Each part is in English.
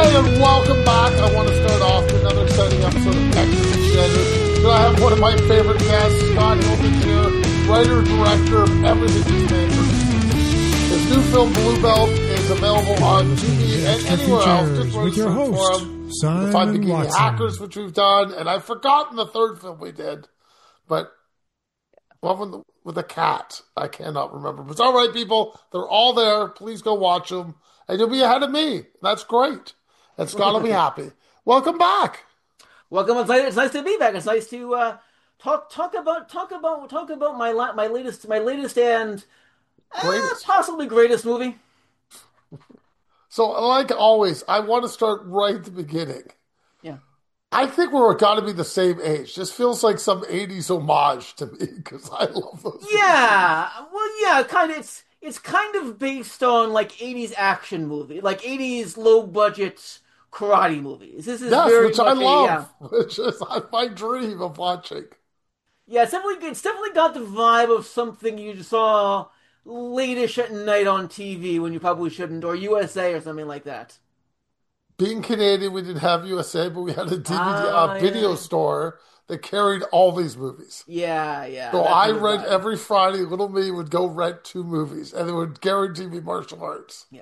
and welcome back. I want to start off with another exciting episode of Texas Extended. So I have one of my favorite guests, Scott Hilton here, writer, director of everything he's made. His new film, Blue Belt, is available on TV and anywhere else. Just with your host, Simon Find Bikini Watson. Hackers, which we've done, and I've forgotten the third film we did, but one with a cat. I cannot remember. But it's all right, people. They're all there. Please go watch them, and you'll be ahead of me. That's great. And Scott will be happy. Welcome back. Welcome. It's nice to be back. It's nice to talk about my latest and possibly greatest movie. So, like always, I want to start right at the beginning. Yeah. I think we're got to be the same age. This feels like some 80s homage to me because I love those. Yeah. Well, yeah, kind of. It's kind of based on like 80s action movie, like 80s low budget karate movies. This is which I love, which is my dream of watching. Yeah, it's definitely got the vibe of something you saw late-ish at night on TV when you probably shouldn't, or USA or something like that. Being Canadian, we didn't have USA, but we had a DVD video store that carried all these movies. Yeah. So I read every Friday, little me would go rent 2 movies, and they would guarantee me martial arts. Yeah.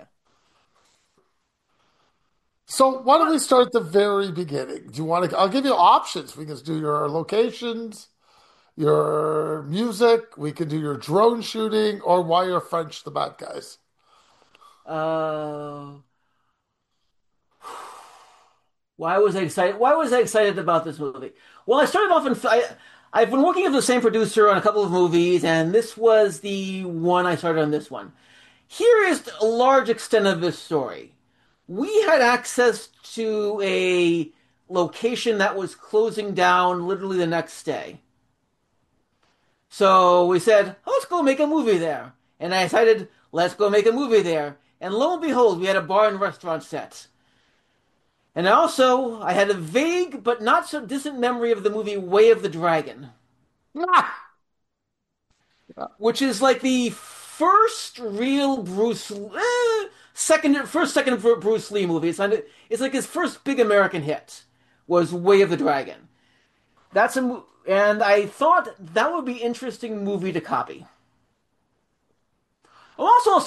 So why don't we start at the very beginning? Do you want to? I'll give you options. We can do your locations, your music. We can do your drone shooting, or why you're French the bad guys. Why was I excited? Why was I excited about this movie? Well, I started off I've been working with the same producer on a couple of movies, and this was the one I started on this one. Here is a large extent of this story. We had access to a location that was closing down literally the next day. So we said, let's go make a movie there. And I decided, let's go make a movie there. And lo and behold, we had a bar and restaurant set. And also, I had a vague but not so distant memory of the movie Way of the Dragon. Which is like the first real second Bruce Lee movie. It's like his first big American hit was Way of the Dragon. And I thought that would be an interesting movie to copy. I'll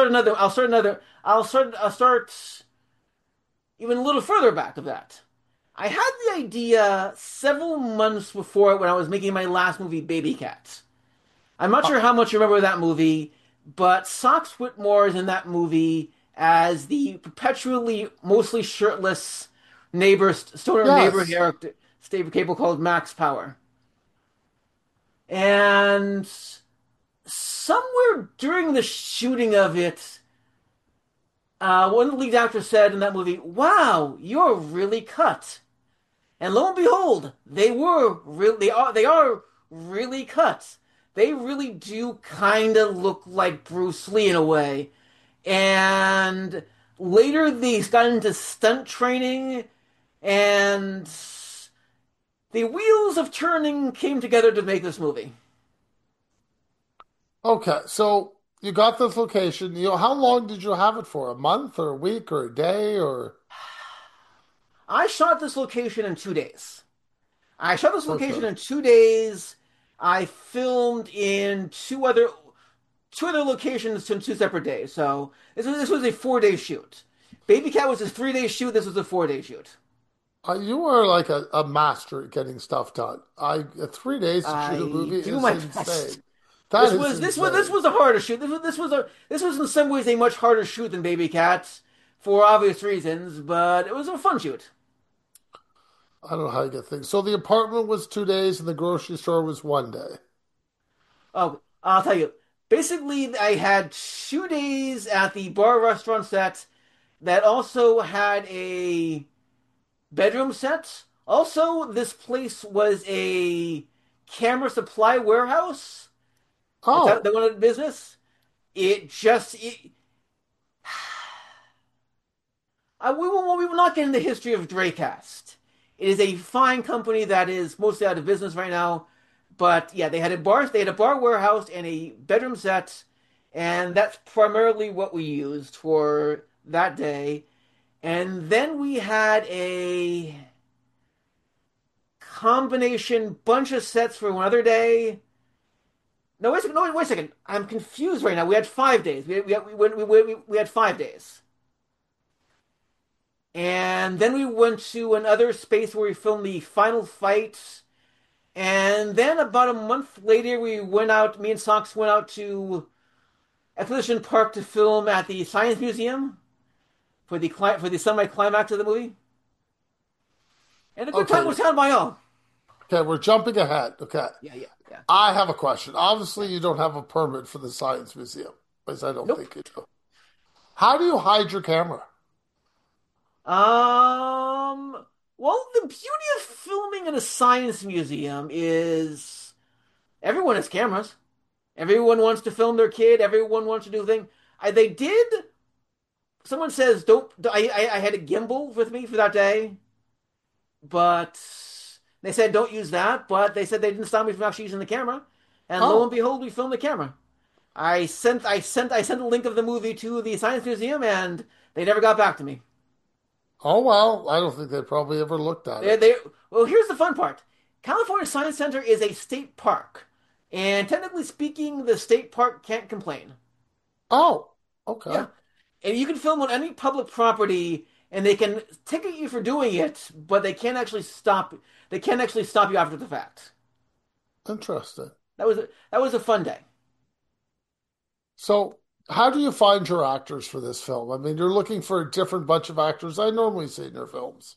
start even a little further back of that. I had the idea several months before when I was making my last movie, Baby Cat. I'm not sure how much you remember that movie, but Socks Whitmore is in that movie as the perpetually, mostly shirtless neighbor character, Steve Cable called Max Power. And somewhere during the shooting of it, one of the lead actors said in that movie, "Wow, you're really cut." And lo and behold, they are really cut. They really do kind of look like Bruce Lee in a way. And later they got into stunt training, and the wheels of turning came together to make this movie. Okay, so you got this location. How long did you have it for? A month or a week or a day or? I shot this location in 2 days. In 2 days. I filmed in two other locations in 2 separate days. So this was a 4-day shoot. Baby Cat was a 3-day shoot. This was a 4-day shoot. You are like a master at getting stuff done. 3 days to shoot a movie is insane. Best. This was a harder shoot. This was in some ways a much harder shoot than Baby Cat for obvious reasons, but it was a fun shoot. I don't know how you get things. So the apartment was 2 days and the grocery store was 1 day. Oh, I'll tell you. Basically, I had 2 days at the bar restaurant set that also had a bedroom set. Also, this place was a camera supply warehouse. Oh. They wanted business. We will not get into the history of Dracast. It is a fine company that is mostly out of business right now. But yeah, they had a bar warehouse and a bedroom set, and that's primarily what we used for that day. And then we had a combination bunch of sets for one other day. No, wait a second. No, wait a second. I'm confused right now. We had 5 days. We had 5 days. And then we went to another space where we filmed the final fight. And then about a month later, we went out, me and Socks went out to Exposition Park to film at the Science Museum for the semi-climax of the movie. And a good time Okay. was had by all. Okay, we're jumping ahead. Okay. Yeah, yeah, yeah. I have a question. Obviously, you don't have a permit for the Science Museum, because I don't Nope. think you do. How do you hide your camera? Well, the beauty of filming in a science museum is everyone has cameras. Everyone wants to film their kid. Everyone wants to do a thing. They did. Someone says don't. I had a gimbal with me for that day, but they said don't use that. But they said they didn't stop me from actually using the camera. And lo and Oh, behold, we filmed the camera. I sent a link of the movie to the science museum, and they never got back to me. oh well. I don't think they probably ever looked at They, it. they, well, here's the fun part. California Science Center is a state park, and technically speaking, the state park can't complain. Oh, okay. Yeah, and you can film on any public property, and they can ticket you for doing it, but they can't actually stop. They can't actually stop you after the fact. Interesting. That was a fun day. So, how do you find your actors for this film? I mean, you're looking for a different bunch of actors I normally see in your films.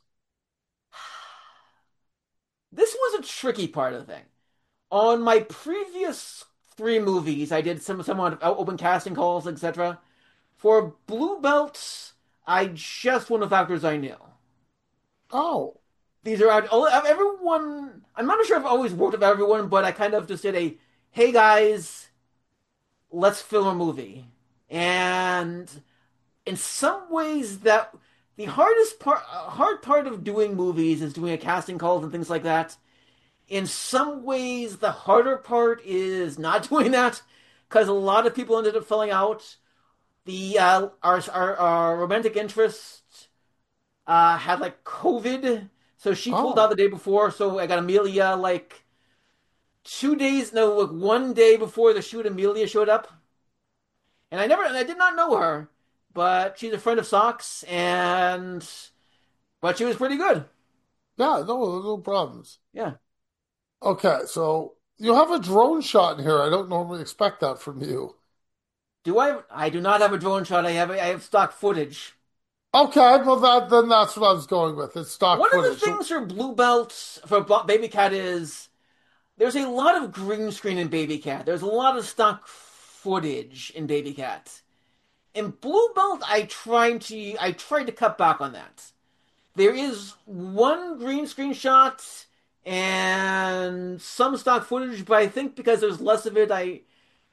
This was a tricky part of the thing. On my previous three movies, I did somewhat of open casting calls, etc. For Blue Belts, I just went with actors I knew. Oh, These are everyone. I'm not sure if I've always worked with everyone, but I kind of just did a, hey guys, let's film a movie. And in some ways, that the hard part of doing movies is doing a casting calls and things like that. In some ways, the harder part is not doing that because a lot of people ended up filling out. The our romantic interest had like COVID, so she pulled out oh, the day before. So I got Amelia like 2 days, no, like one day before the shoot. Amelia showed up, and I did not know her, but she's a friend of Socks, and but she was pretty good. yeah, no problems. Yeah. Okay, so you have a drone shot in here. I don't normally expect that from you. Do I? I do not have a drone shot. I have stock footage. Okay, well that's what I was going with. It's stock One of the footage. So, things for Blue Belts for Baby Cat is there's a lot of green screen in Baby Cat. There's a lot of stock footage in Baby Cat. In Blue Belt, I tried to cut back on that. There is one green screen shot and some stock footage, but I think because there's less of it, I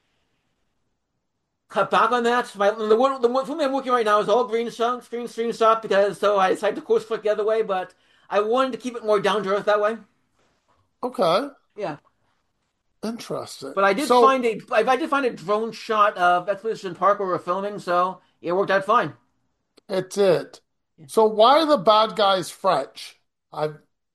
cut back on that. The one film I'm working right now is all green screen shot because so I decided to course flick the other way, but I wanted to keep it more down to earth that way. okay, Yeah. interesting. But So I did find a drone shot of Expedition Park where we're filming, so it worked out fine. it did. So why are the bad guys French? I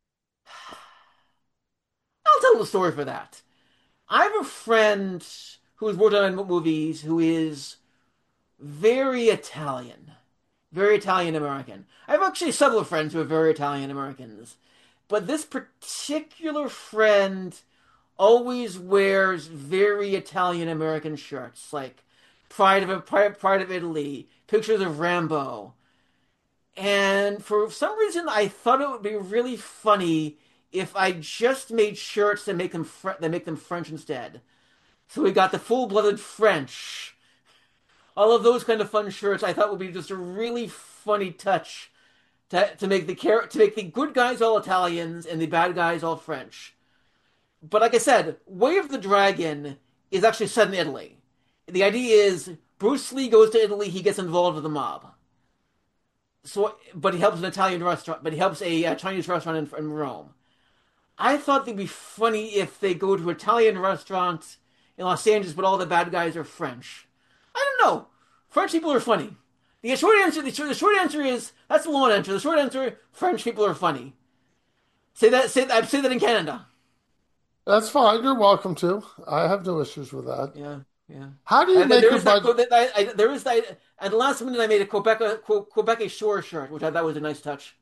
I'll tell the story for that. I have a friend who's worked on movies who is very Italian, very Italian American. I have actually several friends who are very Italian Americans, but this particular friend always wears very Italian American shirts, like Pride of Italy, pictures of Rambo. And for some reason, I thought it would be really funny if I just made shirts that make them French instead. So we got the full-blooded French. All of those kind of fun shirts I thought would be just a really funny touch to make the good guys all Italians and the bad guys all French. But like I said, Way of the Dragon is actually set in Italy. The idea is Bruce Lee goes to Italy, he gets involved with the mob. So, but he helps an Italian restaurant, but he helps a Chinese restaurant in Rome. I thought it'd be funny if they go to an Italian restaurant in Los Angeles, but all the bad guys are French. I don't know. French people are funny. The short answer is that's the long answer. The short answer: French people are funny. Say that in Canada. That's fine. You're welcome to. I have no issues with that. Yeah, yeah. How do you make There your is that budget? quote that there is that at the last minute I made a Quebec Shore shirt, which I thought was a nice touch.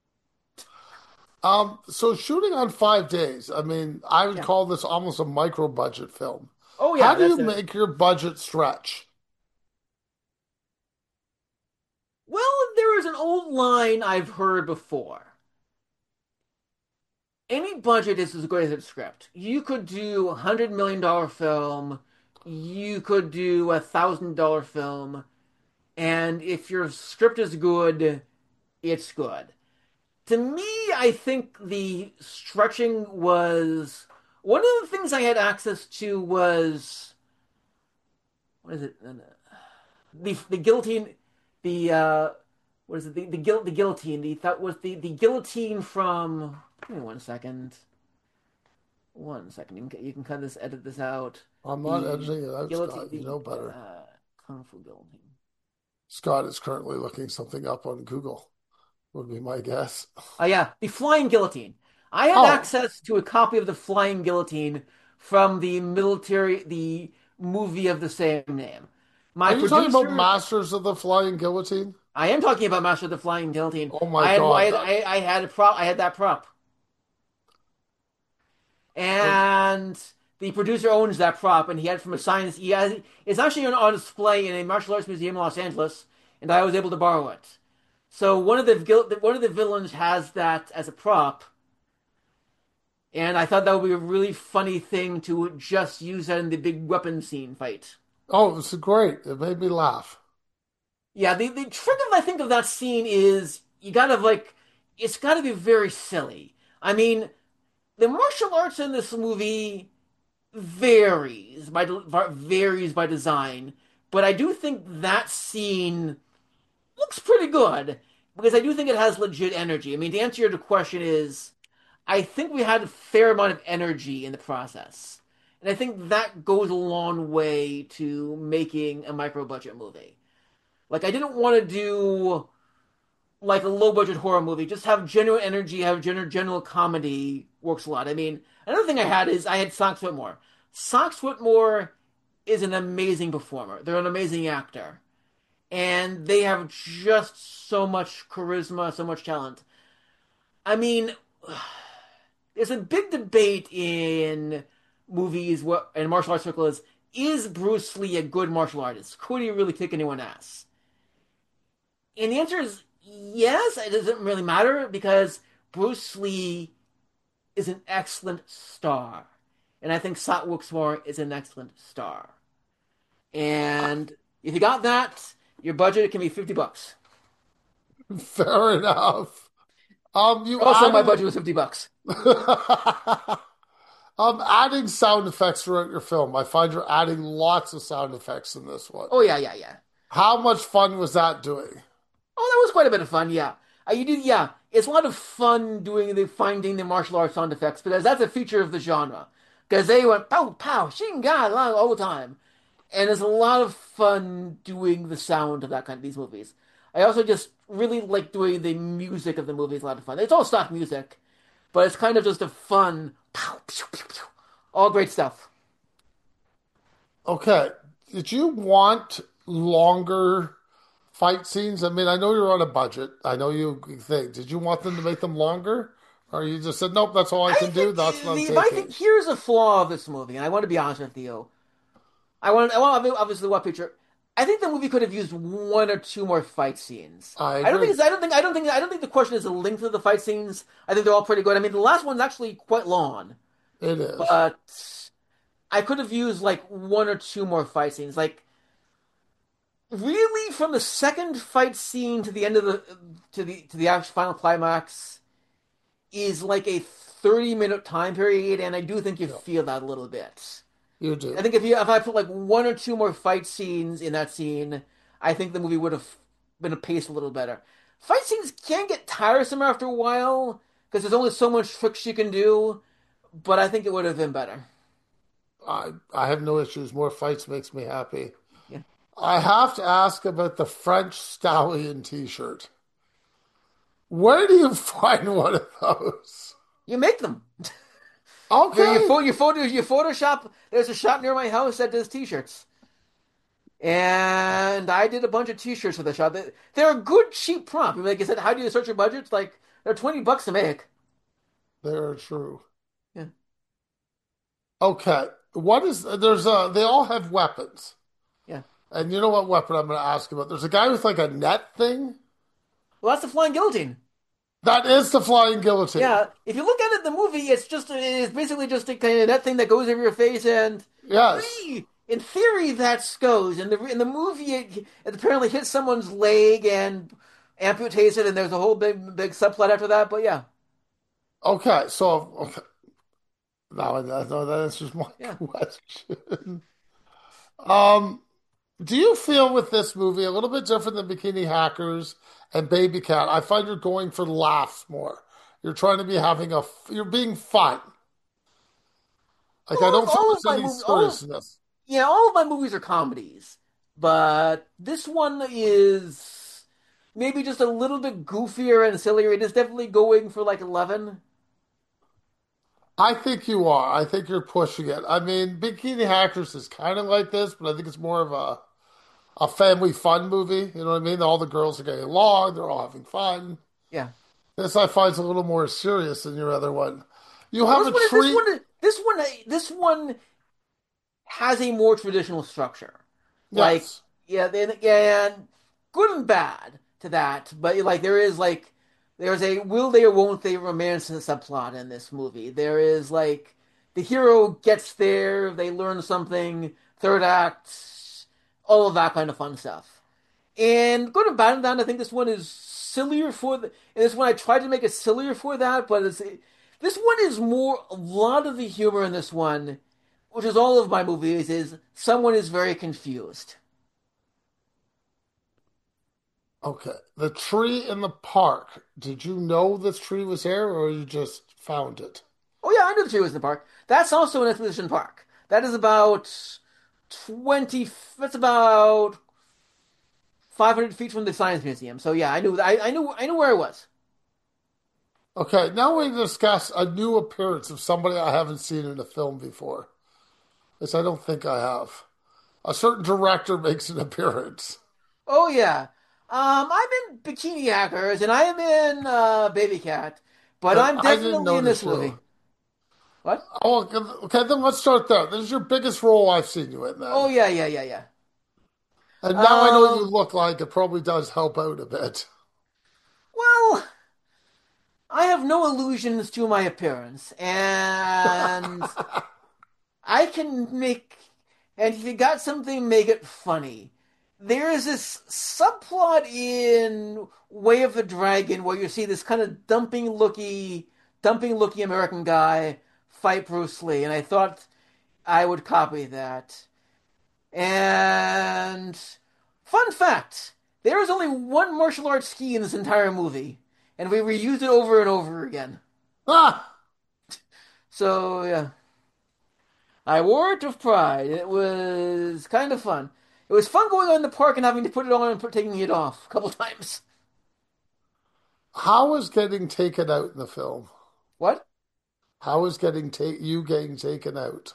So shooting on 5 days, I mean, I would Yeah. call this almost a micro budget film. Oh How yeah, do you that's it. make your budget stretch? Well, there is an old line I've heard before. Any budget is as good as its script. You could do $100 million film, you could do $1,000 film, and if your script is good, it's good. To me, I think the stretching was one of the things I had access to was what is it? The guillotine, the what is it? The guillotine. That was the guillotine from. Give me 1 second. 1 second. You can cut this, edit this out. I'm not The editing it out, guillotine. Scott. You know The better. Kung Fu guillotine. Scott is currently looking something up on Google, would be my guess. Oh yeah, the flying guillotine. I had Oh, access to a copy of the flying guillotine from the movie of the same name. are My you talking about producer, Masters of the Flying Guillotine? I am talking about Master of the Flying Guillotine. Oh my God, that I had a prop. I had that prop, was and the producer owns that prop, and he had it from a science. It's actually on display in a martial arts museum in Los Angeles, and I was able to borrow it. So one of the villains has that as a prop, and I thought that would be a really funny thing to just use that in the big weapon scene fight. oh, it was great. It made me laugh. Yeah, the trick of I think of that scene is you gotta it's gotta be very silly. I mean, the martial arts in this movie varies by design, but I do think that scene looks pretty good because I do think it has legit energy. I mean, to answer your question is, I think we had a fair amount of energy in the process. And I think that goes a long way to making a micro budget movie. Like I didn't want to do like a low budget horror movie. Just have genuine energy, have general comedy works a lot. I mean, another thing I had is I had Sox Whitmore. Sox Whitmore is an amazing performer. They're an amazing actor. And they have just so much charisma, so much talent. I mean, there's a big debate in movies what and martial arts circles is Bruce Lee a good martial artist? Could he really kick anyone's ass? And the answer is yes. It doesn't really matter because Bruce Lee is an excellent star, and I think Sat Wooksmore is an excellent star. And if you got that, your budget can be $50. Fair enough. You Also, my added budget was $50. adding sound effects throughout your film. I find you're adding lots of sound effects in this one. Oh yeah, yeah, yeah. How much fun was that doing? Oh, that was quite a bit of fun. Yeah, you do. Yeah, it's a lot of fun doing the finding the martial arts sound effects because that's a feature of the genre. Because they went pow pow shinga all the time, and it's a lot of fun doing the sound of that kind of these movies. I also just really like doing the music of the movies. A lot of fun. It's all stock music, but it's kind of just a fun pow pew, pew, pew. All great stuff. Okay. Did you want longer fight scenes? I mean, I know you're on a budget. I know you think. Did you want them to make them longer? Or you just said, nope, that's all I I can do. think That's what I'm I taking. think here's a flaw of this movie, and I want to be honest with you. I want obviously what picture. I think the movie could have used one or two more fight scenes. I agree. I don't think the question is the length of the fight scenes. I think they're all pretty good. I mean, the last one's actually quite long, It is. but I could have used like one or two more fight scenes. Like really, from the second fight scene to the end of the actual final climax is like a 30-minute time period, and I do think you Yeah, feel that a little bit. you I do. think if I put like one or two more fight scenes in that scene, I think the movie would have been paced a little better. Fight scenes can get tiresome after a while because there's only so much tricks you can do, but I think it would have been better. I have no issues. More fights makes me happy. Yeah. I have to ask about the French Stallion t-shirt. Where do you find one of those? You make them. Okay. You Photoshop. There's a shop near my house that does T-shirts, and I did a bunch of T-shirts for the shop. They're a good cheap prop. Like I said, how do you search your budget? Like they're $20 to make. They're true. Yeah, Okay. What is there's they all have weapons. yeah. And you know what weapon I'm going to ask about? There's a guy with like a net thing. Well, that's the flying guillotine. That is the flying guillotine. Yeah, if you look at it in the movie, it's basically just a kind of that thing that goes over your face, and Yes. in theory that goes. In the movie, it apparently hits someone's leg and amputates it, and there's a whole big subplot after that. But yeah, Okay. So okay. Now I know that answers my yeah. question. Um, do you feel with this movie a little bit different than Bikini Hackers and Baby Cat? I find you're going for laughs more. You're trying to be you're being fun. Like I don't feel All of there's my any movies, seriousness. yeah, all of my movies are comedies, but this one is maybe just a little bit goofier and sillier. It is definitely going for like 11. I think you are. I think you're pushing it. I mean, Bikini Hackers is kind of like this, but I think it's more of a family fun movie. You know what I mean? All the girls are getting along, they're all having fun. Yeah. This I find is a little more serious than your other one. You Well, have a treat. this one has a more traditional structure. Like, Yes. yeah, and good and bad to that, but like there's a will they or won't they romance subplot in this movie. There is like the hero gets there, they learn something, third act, all of that kind of fun stuff. And good and bad in that, I think this one is sillier for the. And this one I tried to make it sillier for that, but this one is more. A lot of the humor in this one, which is all of my movies, is someone is very confused. Okay. The tree in the park. Did you know this tree was there or you just found it? Oh yeah, I knew the tree was in the park. That's also an exposition park. That is about 20. That's about 500 feet from the science museum. So yeah, I knew where I was. Okay, now we discuss a new appearance of somebody I haven't seen in a film before. Which I don't think I have. A certain director makes an appearance. Oh yeah. I'm in Bikini Hackers and I am in Baby Cat, but And I'm I didn't definitely in this notice movie. you. What? Oh, okay, then let's start there. This is your biggest role I've seen you in Oh then. yeah, yeah, yeah, yeah. And now I know what you Um, look like. It probably does help out a bit. well, I have no illusions to my appearance, and I can make. And if you got something, make it funny. There is this subplot in Way of the Dragon where you see this kind of dumping looky American guy fight Bruce Lee, and I thought I would copy that. And fun fact, there is only one martial arts ski in this entire movie, and we reused it over and over again. Ah! So yeah, I wore it with pride. It was kind of fun. It was fun going on in the park and having to put it on and taking it off a couple times. How is getting taken out in the film? What? How is you getting taken out?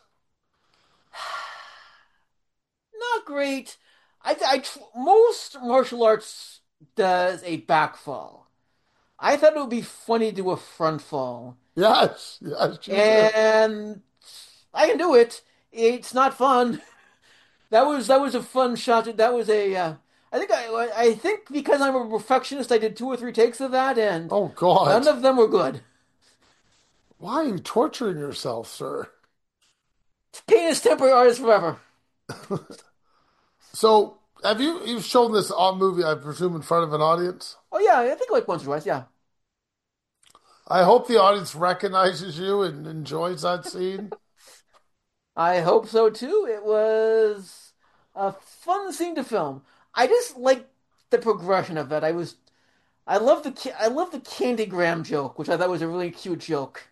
Not great. Most martial arts does a back fall. I thought it would be funny to do a front fall. Yes, yes, you do. And I can do it. It's not fun. That was a fun shot. That was a. I think because I'm a perfectionist, I did two or three takes of that, and Oh none God. of them were good. Why are you torturing yourself, sir? Pain is temporary, artist forever. So, have you've shown this on movie, I presume, in front of an audience? Oh yeah, I think like once or twice. Yeah, I hope the audience recognizes you and enjoys that scene. I hope so too. It was a fun scene to film. I just like the progression of it. I love the Candygram joke, which I thought was a really cute joke.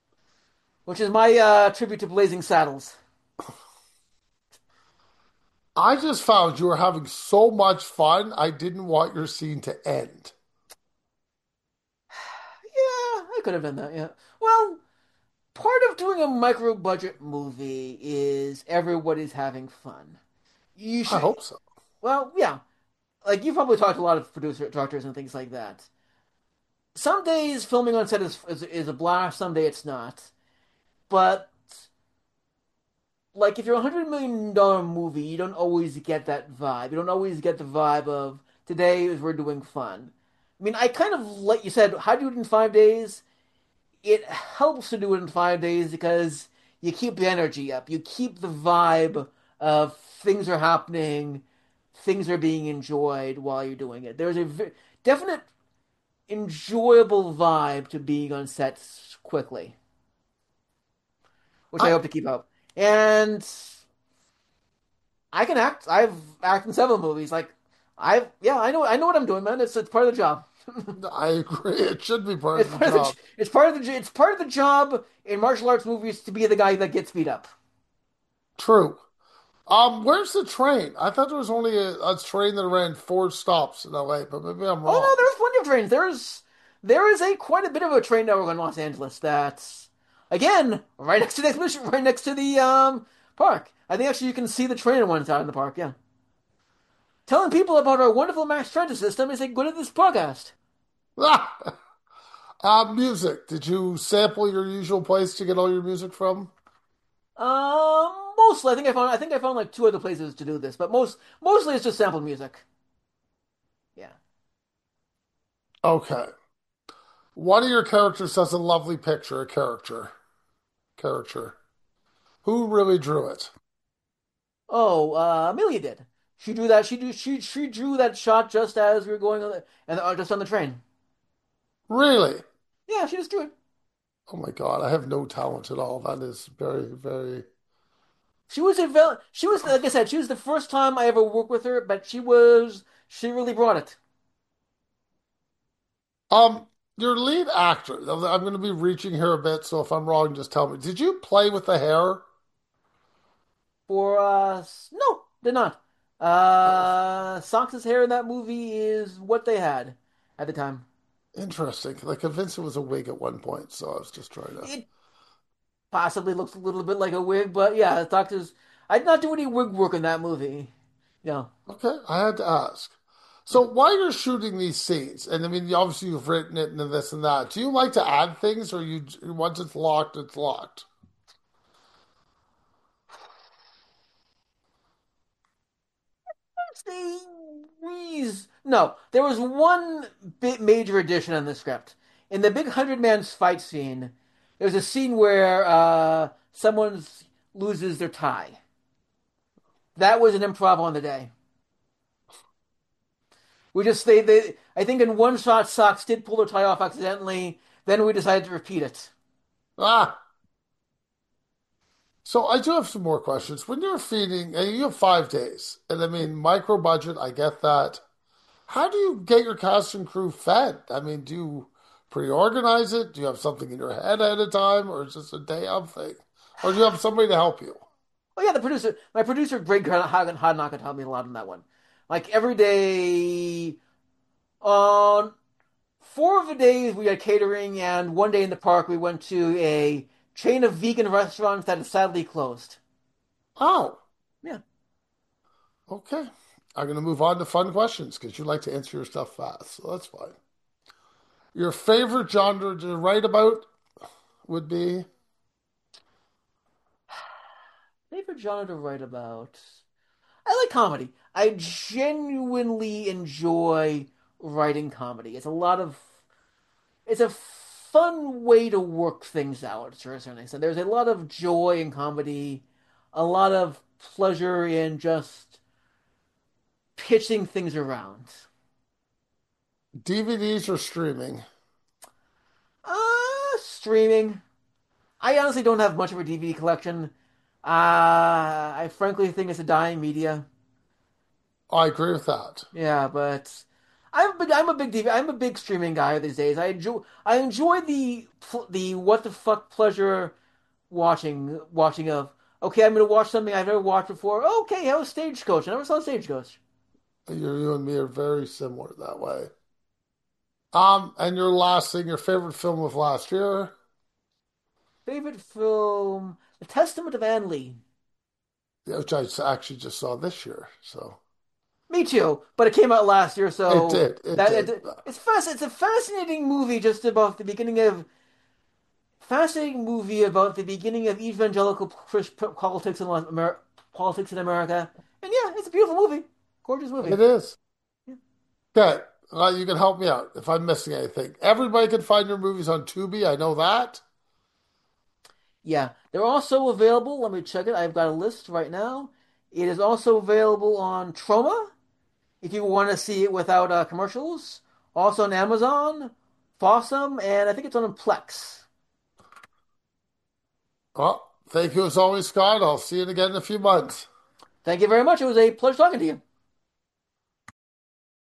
Which is my tribute to Blazing Saddles. I just found you were having so much fun, I didn't want your scene to end. Yeah, I could have done that. Yeah. Well, part of doing a micro budget movie is everybody's having fun. You I should. hope so. Well, yeah. Like you've probably talked to a lot of producer directors and things like that. Some days filming on set is a blast. Some day it's not. But like if you're $100 million movie, you don't always get that vibe. You don't always get the vibe of today is we're doing fun. I mean, I kind of like you said, how do you do it in 5 days? It helps to do it in 5 days because you keep the energy up. You keep the vibe of things are happening, things are being enjoyed while you're doing it. There's a definite enjoyable vibe to being on sets quickly, which I I hope to keep up. And I can act. I've acted in several movies. Like I know what I'm doing, man. It's part of the job. I agree. It should be part of the job. It's part of the job in martial arts movies to be the guy that gets beat up. True. Where's the train? I thought there was only a train that ran 4 stops in LA, but maybe I'm Oh no, wrong. there's plenty of trains. There is a quite a bit of a train network in Los Angeles. That's again right next to the exhibition, right next to the park. I think actually you can see the train on one side in the park. Yeah, telling people about our wonderful mass transit system is a good at this podcast. Music. Did you sample your usual place to get all your music from? Mostly I think I found like two other places to do this, but mostly it's just sample music. Yeah. Okay. One of your characters has a lovely picture, a character. Character. Who really drew it? Oh, Amelia did. She drew that. She drew that shot just as we were going on and just on the train. Really? Yeah, she just drew it. Oh my God, I have no talent at all. That is very, very. She was like I said, she was the first time I ever worked with her, but she really brought it. Um, your lead actor, I'm going to be reaching here a bit, so if I'm wrong, just tell me. Did you play with the hair? For no, did not. Oh, Sox's hair in that movie is what they had at the time. interesting. Like, convinced it was a wig at one point, so I was just trying to. It possibly looks a little bit like a wig, but yeah, the doctors. I did not do any wig work in that movie. No. Okay, I had to ask. So while you're shooting these scenes, and I mean, obviously you've written it and this and that, do you like to add things, or you once it's locked, it's locked? No, there was one big major addition on the script. In the big 100 man fight scene, there's a scene where someone loses their tie. That was an improv on the day. We just they I think in one shot Sox did pull their tie off accidentally. Then we decided to repeat it. Ah, so I do have some more questions. When you're feeding, and you have 5 days, and I mean, micro budget, I get that. How do you get your cast and crew fed? I mean, do you pre-organize it? Do you have something in your head ahead of time, or is this a day of thing? Or do you have somebody to help you? Oh yeah, my producer Greg Hodnock could help me a lot on that one. Like every day on 4 of the days we had catering, and one day in the park we went to a chain of vegan restaurants that is sadly closed. Oh, Yeah. okay. I'm going to move on to fun questions because you like to answer your stuff fast, so that's fine. Your favorite genre to write about would be Favorite genre to write about? I like comedy. I genuinely enjoy writing comedy. It's a fun way to work things out to a certain extent. There's a lot of joy in comedy, a lot of pleasure in just pitching things around. DVDs or streaming. Streaming. I honestly don't have much of a DVD collection. I frankly think it's a dying media. I agree with that. Yeah, but I'm a big streaming guy these days. I enjoy the what the fuck pleasure watching of Okay, I'm going to watch something I've never watched before. Okay, how was Stagecoach? I never saw Stagecoach. You and me are very similar that way. And your last thing, your favorite film of last year, Favorite film: The Testament of Anne Lee. yeah, which I actually just saw this year. So Me too, but it came out last year, it so did, it did. it's a fascinating movie just about the beginning of fascinating movie about the beginning of evangelical politics in politics in America. And yeah, it's a beautiful movie, gorgeous movie. It is. Okay, you can help me out if I'm missing anything. Everybody can find your movies on Tubi. I know that. Yeah, they're also available. Let me check it. I've got a list right now. It is also available on Troma if you want to see it without commercials. Also on Amazon, Fossum, and I think it's on Plex. Well, thank you as always, Scott. I'll see you again in a few months. Thank you very much. It was a pleasure talking to you.